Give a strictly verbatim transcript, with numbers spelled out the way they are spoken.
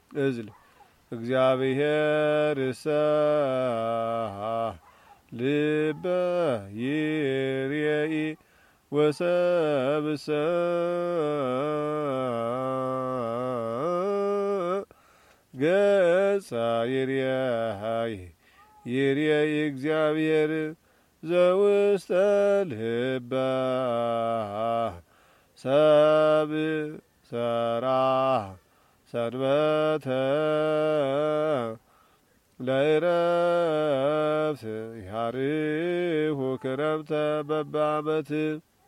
እዝል እግዚአብሔር ልበ ይርየኢ ወሰብእሰ ገጸ ይርየኢ ይርየኢ እግዚአብሔር ዘውስተ ልበ ሰብእ ሰራ ሰንበተ ለዕረፍት ያርሁ ክረምተ በበዓመት